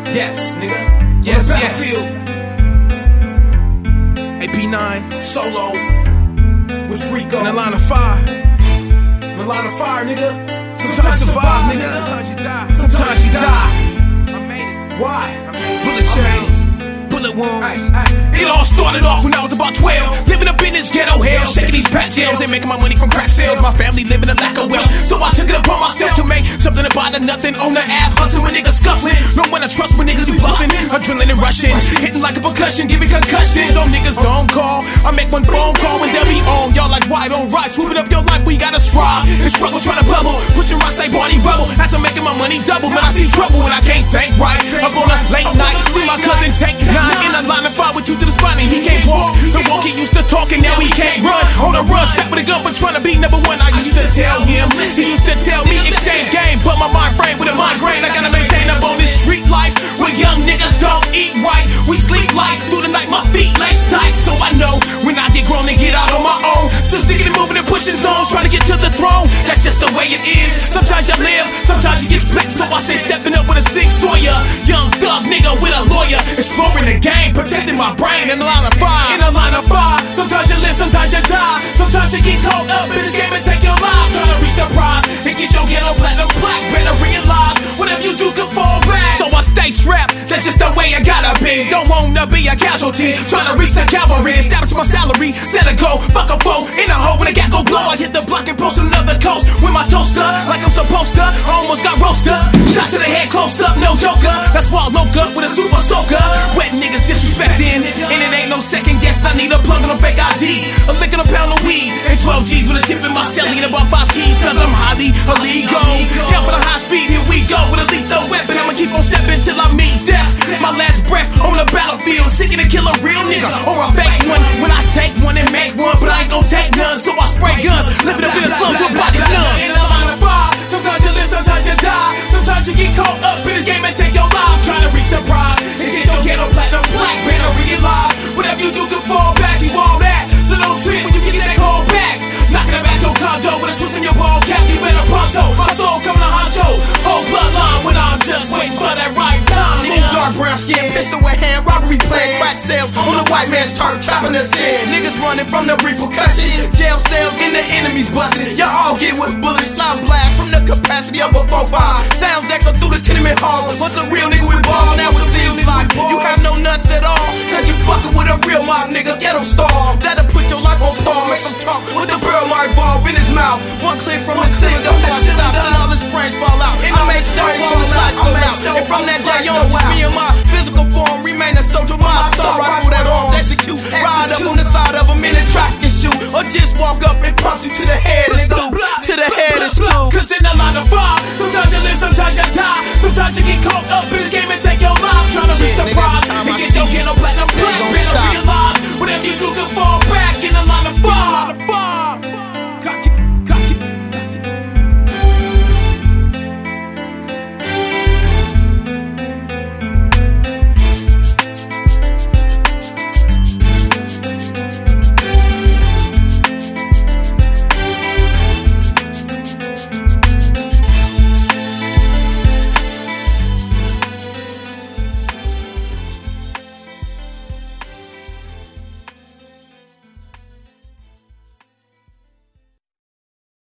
Yes, nigga. Yes, yes. AP9 solo with Freako. In the line of fire. In the line of fire, nigga. Sometimes you survive, nigga. Sometimes you die. Sometimes you die. I made it. Why? Bullet shells. Bullet wounds. It all started off when I was about 12. Living up in this ghetto hell, shaking these pat jails and making my money from crack sales. My family living a lack of wealth, so I took it upon myself to make something about the nothing. On the app, hustling when niggas scuffling. No one I trust when niggas be bluffing. Adrenaline and rushing, hitting like a percussion, giving concussions. On niggas don't call. I make one phone call and they'll be on. Y'all like white on rice, swooping up your life. We gotta strive and struggle, trying to bubble, pushing rocks like Barney Rubble. As I'm making my money double, man, I see trouble when I can't think right. Up on a late night, see my cousin take 9 in a line of fire with 2 to the spot and he can't walk. The walk he used to talk and now he can't run. On the run, step with a gun but trying to be number 1. I used to tell him, he used to tell me exchange game, but my mind frame with a migraine. I gotta maintain up on this street life where young niggas don't eat right. We sleep light through the night, my feet lace tight. So I know when I get grown and get out on my own, still sticking and moving and pushing zones, trying to get to the throne. That's just the way it is. Sometimes you live, sometimes you get split. So I say stepping up with a Sig Sawyer, young thug nigga with a lawyer, exploring the game, protecting my brain in the line of fire. In the line of fire. Sometimes you live, sometimes you die. Sometimes you get caught up in this game and take your life. Trying to reach the prize and get your ghetto platinum plaque. Better realize whatever you do can fall back. So I stay strapped, that's just the way I gotta be. Don't wanna be a casualty, trying to reach the cavalry. Establish my salary, set a goal, fuck a foe. In a hole when the gat go blow, I hit the block and post another coast. With my toaster, like I'm supposed to, I almost got roasted. Shot to the head, close up, no joker. That's why I woke up with a super soaker. Wet niggas disrespecting, and it ain't no second guess. I need a plug on a fake ID, a lick and a pound of weed, and 12 G's with a tip in my celly and about 5 keys. Cause I'm highly illegal. Down for the high speed, here we go. With a lethal weapon, I'ma keep on stepping till I meet death. My last breath on the battlefield, seeking to kill a real nigga or a fake one. When I take one and make one, but I ain't gon' take none, so I spray guns, living up in the slums with bodies numb. In the line of fire, sometimes you live, sometimes you die. Sometimes you get caught up in this game and take your life, trying to reach the prize and get your ghetto platinum black. Better realize whatever you do can fall back. You all that, so don't trip when you get that call back. Knocking about your condo with a twist in your ball cap. You better pronto, my soul coming to honcho. Whole bloodline when I'm just waiting for that right time. Smooth dark brown skin, pistol in hand, robbery plan, crack sales on the white man's turf, trapping us in. Niggas running from the repercussion, jail cells and the enemies busting. Y'all all get with bullets, loud blast from the capacity of a 4-5. Sounds echo through the tenement halls. What's a real